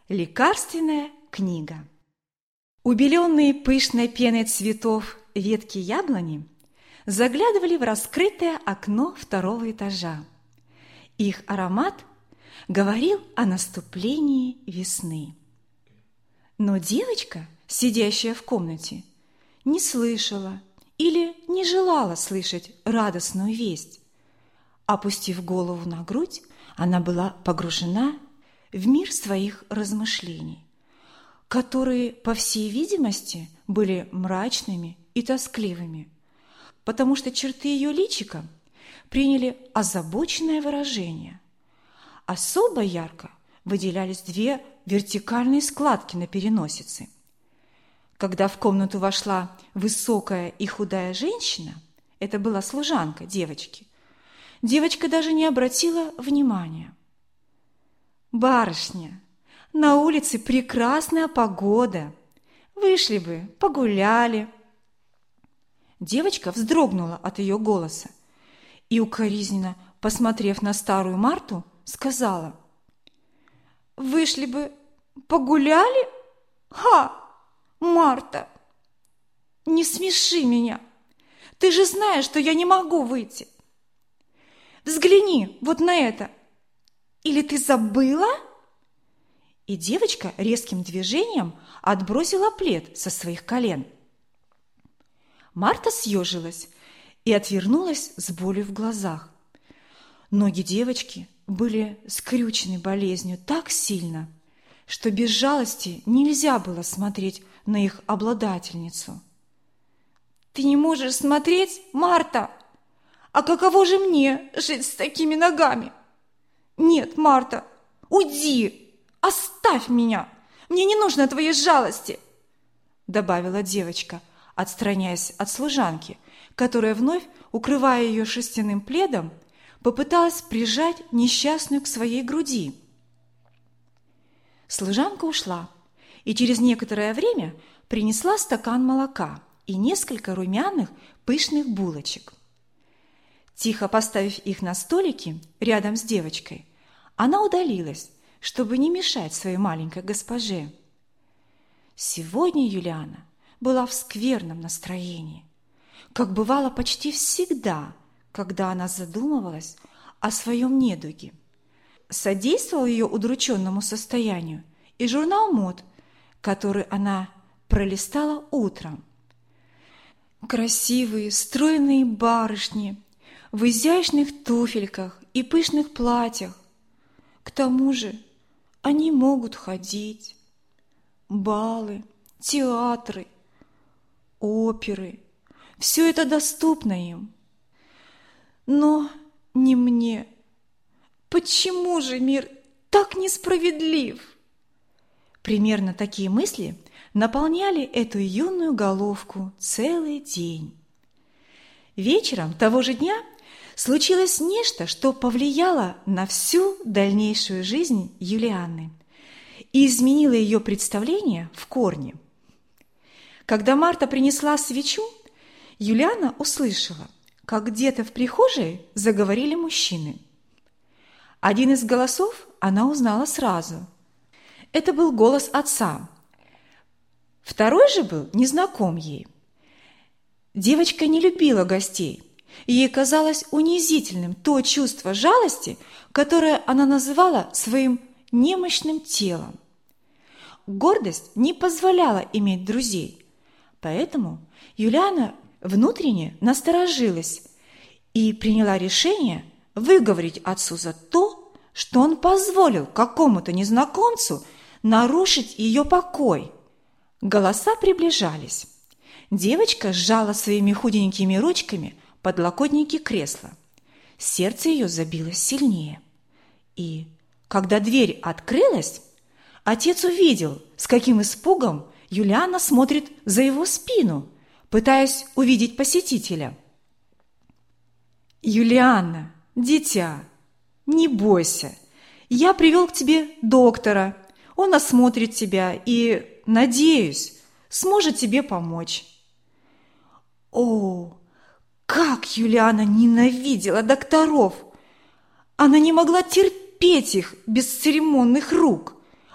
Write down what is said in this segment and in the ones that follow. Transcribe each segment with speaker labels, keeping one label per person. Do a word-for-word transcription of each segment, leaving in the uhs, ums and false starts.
Speaker 1: Лекарственная книга. Убеленные пышной пеной цветов ветки яблони заглядывали в раскрытое окно второго этажа. Их аромат говорил о наступлении весны. Но девочка, сидящая в комнате, не слышала или не желала слышать радостную весть. Опустив голову на грудь, она была погружена в мир своих размышлений, которые, по всей видимости, были мрачными и тоскливыми, потому что черты ее личика приняли озабоченное выражение. Особо ярко выделялись две вертикальные складки на переносице. Когда в комнату вошла высокая и худая женщина, это была служанка девочки, девочка даже не обратила внимания. «Барышня, на улице прекрасная погода. Вышли бы, погуляли». Девочка вздрогнула от ее голоса и, укоризненно посмотрев на старую Марту, сказала: «Вышли бы, погуляли? Ха, Марта, не смеши меня. Ты же знаешь, что я не могу выйти. Взгляни вот на это. Или ты забыла?» И девочка резким движением отбросила плед со своих колен. Марта съежилась и отвернулась с болью в глазах. Ноги девочки были скрючены болезнью так сильно, что без жалости нельзя было смотреть на их обладательницу. «Ты не можешь смотреть, Марта? А каково же мне жить с такими ногами? Нет, Марта, уйди, оставь меня, мне не нужно твоей жалости», добавила девочка, отстраняясь от служанки, которая вновь, укрывая ее шерстяным пледом, попыталась прижать несчастную к своей груди. Служанка ушла и через некоторое время принесла стакан молока и несколько румяных пышных булочек. Тихо поставив их на столике рядом с девочкой, она удалилась, чтобы не мешать своей маленькой госпоже. Сегодня Юлиана была в скверном настроении, как бывало почти всегда, когда она задумывалась о своем недуге. Содействовал ее удрученному состоянию и журнал мод, который она пролистала утром. Красивые, стройные барышни в изящных туфельках и пышных платьях. К тому же они могут ходить. Балы, театры, оперы – все это доступно им. Но не мне. Почему же мир так несправедлив? Примерно такие мысли наполняли эту юную головку целый день. Вечером того же дня случилось нечто, что повлияло на всю дальнейшую жизнь Юлианы и изменило ее представление в корне. Когда Марта принесла свечу, Юлиана услышала, как где-то в прихожей заговорили мужчины. Один из голосов она узнала сразу. Это был голос отца. Второй же был незнаком ей. Девочка не любила гостей. Ей казалось унизительным то чувство жалости, которое она называла своим немощным телом. Гордость не позволяла иметь друзей, поэтому Юлиана внутренне насторожилась и приняла решение выговорить отцу за то, что он позволил какому-то незнакомцу нарушить ее покой. Голоса приближались. Девочка сжала своими худенькими ручками подлокотники кресла. Сердце ее забилось сильнее. И, когда дверь открылась, отец увидел, с каким испугом Юлиана смотрит за его спину, пытаясь увидеть посетителя. «Юлиана, дитя, не бойся, я привел к тебе доктора, он осмотрит тебя и, надеюсь, сможет тебе помочь». О, как Юлиана ненавидела докторов! Она не могла терпеть их бесцеремонных рук,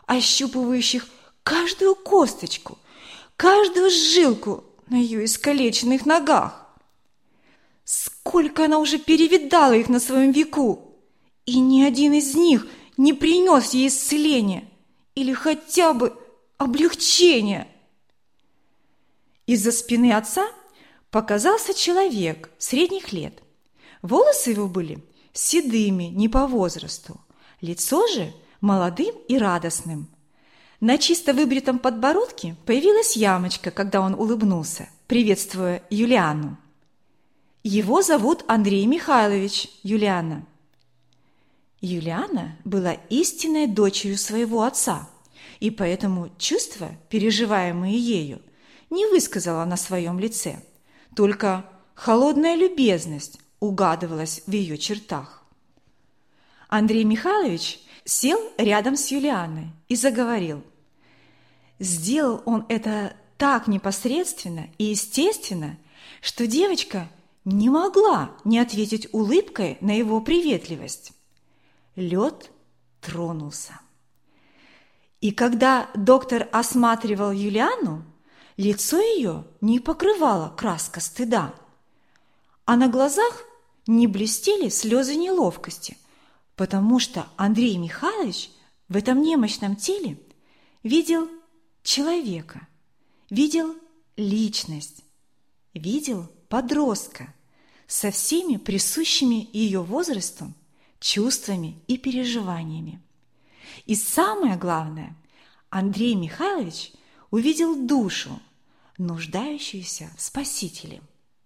Speaker 1: ощупывающих каждую косточку, каждую жилку на ее искалеченных ногах. Сколько она уже перевидала их на своем веку, и ни один из них не принес ей исцеления или хотя бы облегчения. Из-за спины отца показался человек средних лет. Волосы его были седыми, не по возрасту, лицо же молодым и радостным. На чисто выбритом подбородке появилась ямочка, когда он улыбнулся, приветствуя Юлиану. Его зовут Андрей Михайлович, Юлиана. Юлиана была истинной дочерью своего отца, и поэтому чувства, переживаемые ею, не высказала на своем лице, только холодная любезность угадывалась в ее чертах. Андрей Михайлович сел рядом с Юлианой и заговорил. Сделал он это так непосредственно и естественно, что девочка не могла не ответить улыбкой на его приветливость. Лед тронулся. И когда доктор осматривал Юлиану, лицо ее не покрывала краска стыда, а на глазах не блестели слезы неловкости, потому что Андрей Михайлович в этом немощном теле видел человека, видел личность, видел подростка со всеми присущими ее возрасту чувствами и переживаниями. И самое главное, Андрей Михайлович увидел душу, нуждающуюся в Спасителе.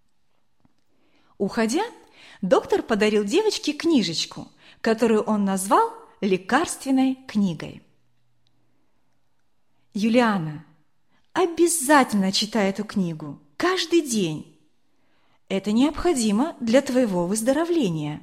Speaker 1: Уходя, доктор подарил девочке книжечку, которую он назвал лекарственной книгой. Юлиана, обязательно читай эту книгу каждый день. Это необходимо для твоего выздоровления.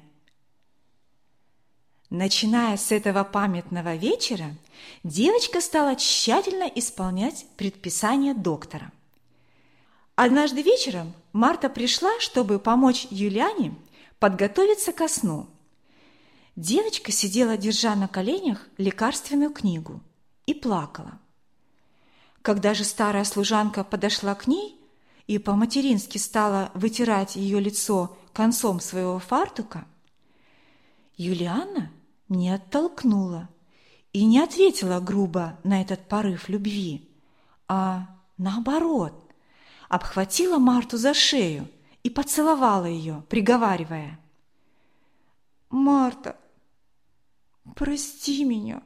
Speaker 1: Начиная с этого памятного вечера, девочка стала тщательно исполнять предписания доктора. Однажды вечером Марта пришла, чтобы помочь Юлиане подготовиться ко сну. Девочка сидела, держа на коленях лекарственную книгу, и плакала. Когда же старая служанка подошла к ней и по-матерински стала вытирать ее лицо концом своего фартука, Юлиана не оттолкнула и не ответила грубо на этот порыв любви, а наоборот, обхватила Марту за шею и поцеловала ее, приговаривая: «Марта, прости меня,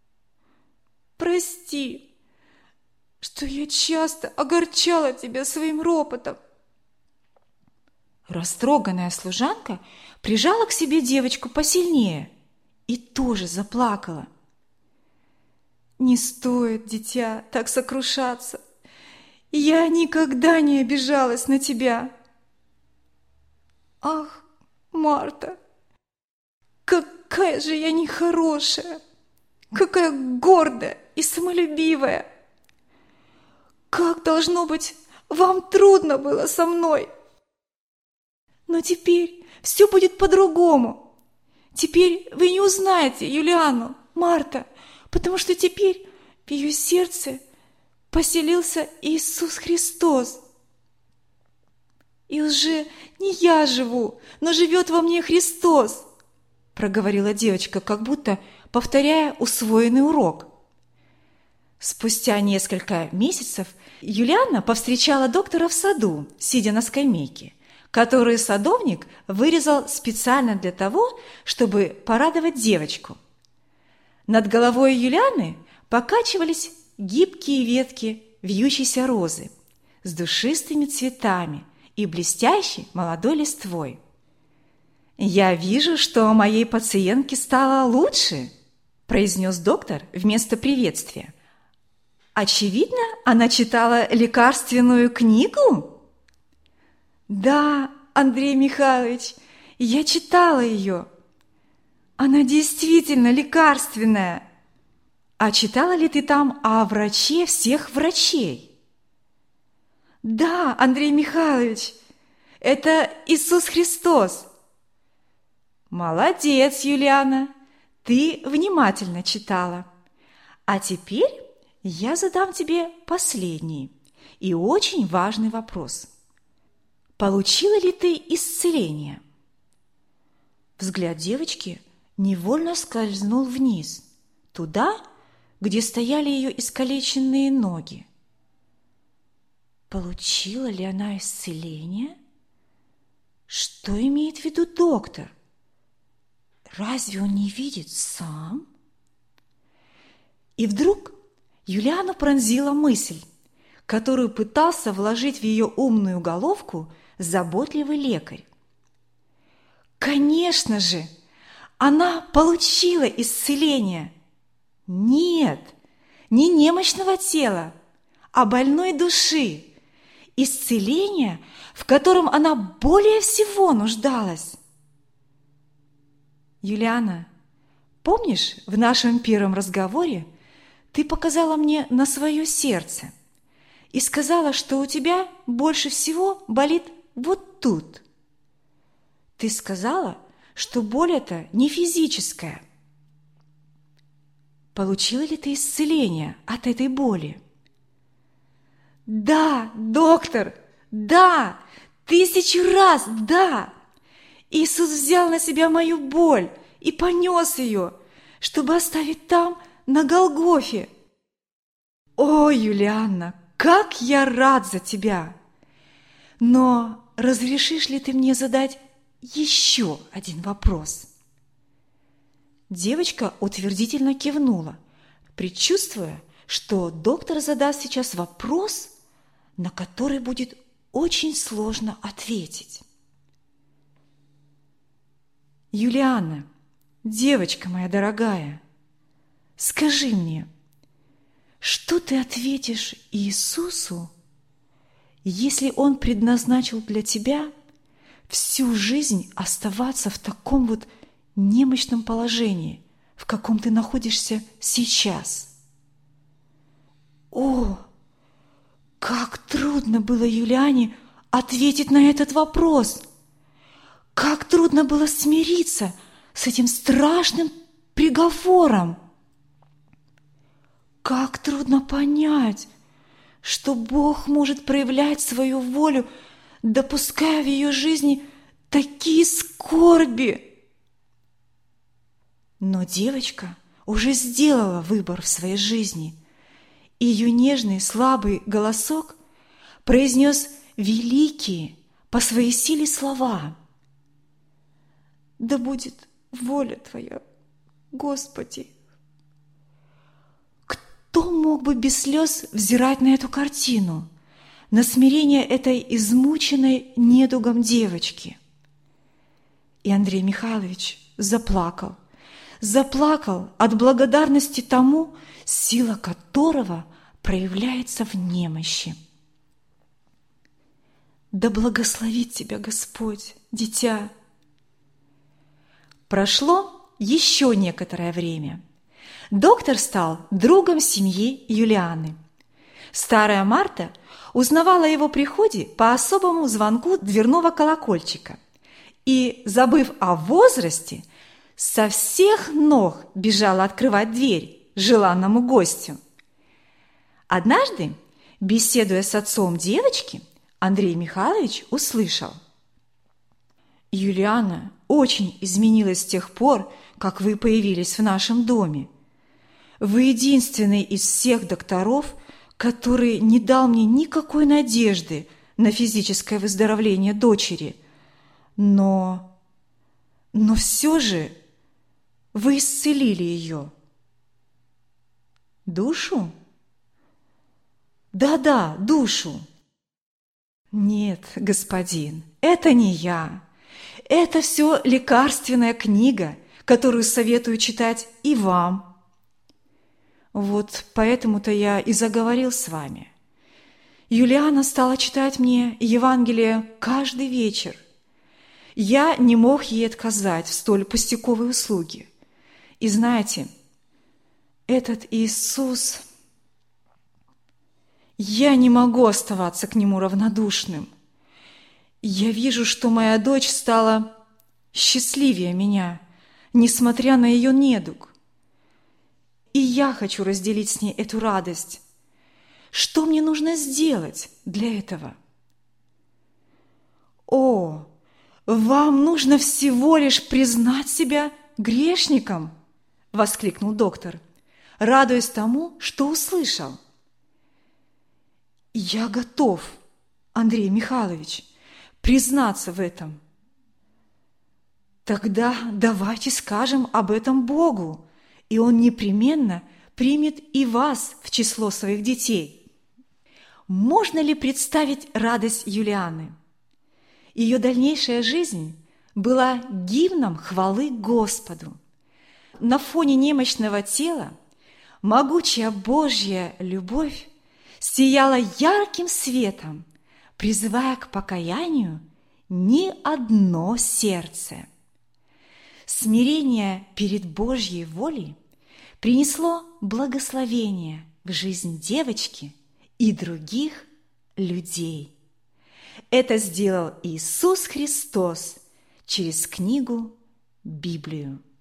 Speaker 1: прости, что я часто огорчала тебя своим ропотом». Растроганная служанка прижала к себе девочку посильнее и тоже заплакала. «Не стоит, дитя, так сокрушаться. Я никогда не обижалась на тебя». «Ах, Марта, какая же я нехорошая, какая гордая и самолюбивая! Как, должно быть, вам трудно было со мной! Но теперь все будет по-другому. Теперь вы не узнаете Юлиану, Марта, потому что теперь в ее сердце поселился Иисус Христос. И уже не я живу, но живет во мне Христос», проговорила девочка, как будто повторяя усвоенный урок. Спустя несколько месяцев Юлиана повстречала доктора в саду, сидя на скамейке, которую садовник вырезал специально для того, чтобы порадовать девочку. Над головой Юлианы покачивались гибкие ветки вьющейся розы с душистыми цветами и блестящей молодой листвой. «Я вижу, что моей пациентке стало лучше», – произнес доктор вместо приветствия. «Очевидно, она читала лекарственную книгу?» «Да, Андрей Михайлович, я читала ее. Она действительно лекарственная. А читала ли ты там о враче всех врачей?» «Да, Андрей Михайлович, это Иисус Христос». «Молодец, Юлиана, ты внимательно читала. А теперь я задам тебе последний и очень важный вопрос. Получила ли ты исцеление? Взгляд девочки невольно скользнул вниз, туда, где стояли ее искалеченные ноги. Получила ли она исцеление? Что имеет в виду доктор? Разве он не видит сам? И вдруг Юлиану пронзила мысль, которую пытался вложить в ее умную головку заботливый лекарь. Конечно же, она получила исцеление. Нет, не немощного тела, а больной души. Исцеление, в котором она более всего нуждалась. Юлиана, помнишь, в нашем первом разговоре ты показала мне на свое сердце и сказала, что у тебя больше всего болит вот тут. Ты сказала, что боль эта не физическая. Получила ли ты исцеление от этой боли? Да, доктор, да, тысячу раз да. Иисус взял на себя мою боль и понес ее, чтобы оставить там, на Голгофе. О, Юлианна, как я рад за тебя! Но разрешишь ли ты мне задать еще один вопрос? Девочка утвердительно кивнула, предчувствуя, что доктор задаст сейчас вопрос, на который будет очень сложно ответить. Юлианна, девочка моя дорогая, скажи мне, что ты ответишь Иисусу, если Он предназначил для тебя всю жизнь оставаться в таком вот немощном положении, в каком ты находишься сейчас? О, как трудно было Юлиане ответить на этот вопрос! Как трудно было смириться с этим страшным приговором! Как трудно понять, что Бог может проявлять свою волю, допуская в ее жизни такие скорби. Но девочка уже сделала выбор в своей жизни, и ее нежный слабый голосок произнес великие по своей силе слова: «Да будет воля Твоя, Господи». Кто мог бы без слез взирать на эту картину, на смирение этой измученной недугом девочки? И Андрей Михайлович заплакал, заплакал от благодарности тому, сила которого проявляется в немощи. Да благословит тебя Господь, дитя! Прошло еще некоторое время. Доктор стал другом семьи Юлианы. Старая Марта узнавала о его приходе по особому звонку дверного колокольчика и, забыв о возрасте, со всех ног бежала открывать дверь желанному гостю. Однажды, беседуя с отцом девочки, Андрей Михайлович услышал: «Юлиана очень изменилась с тех пор, как вы появились в нашем доме. Вы единственный из всех докторов, который не дал мне никакой надежды на физическое выздоровление дочери. Но, но все же вы исцелили ее». «Душу?» «Да-да, душу». «Нет, господин, это не я. Это все лекарственная книга, которую советую читать и вам. Вот поэтому-то я и заговорил с вами. Юлиана стала читать мне Евангелие каждый вечер. Я не мог ей отказать в столь пустяковой услуге. И знаете, этот Иисус... Я не могу оставаться к Нему равнодушным. Я вижу, что моя дочь стала счастливее меня, несмотря на ее недуг. и я хочу разделить с ней эту радость. Что мне нужно сделать для этого? О, вам нужно всего лишь признать себя грешником, воскликнул доктор, радуясь тому, что услышал. Я готов, Андрей Михайлович, признаться в этом. Тогда давайте скажем об этом Богу, и Он непременно примет и вас в число своих детей. Можно ли представить радость Юлианы? Ее дальнейшая жизнь была гимном хвалы Господу. На фоне немощного тела могучая Божья любовь сияла ярким светом, призывая к покаянию ни одно сердце. Смирение перед Божьей волей принесло благословение в жизнь девочки и других людей. Это сделал Иисус Христос через книгу Библию.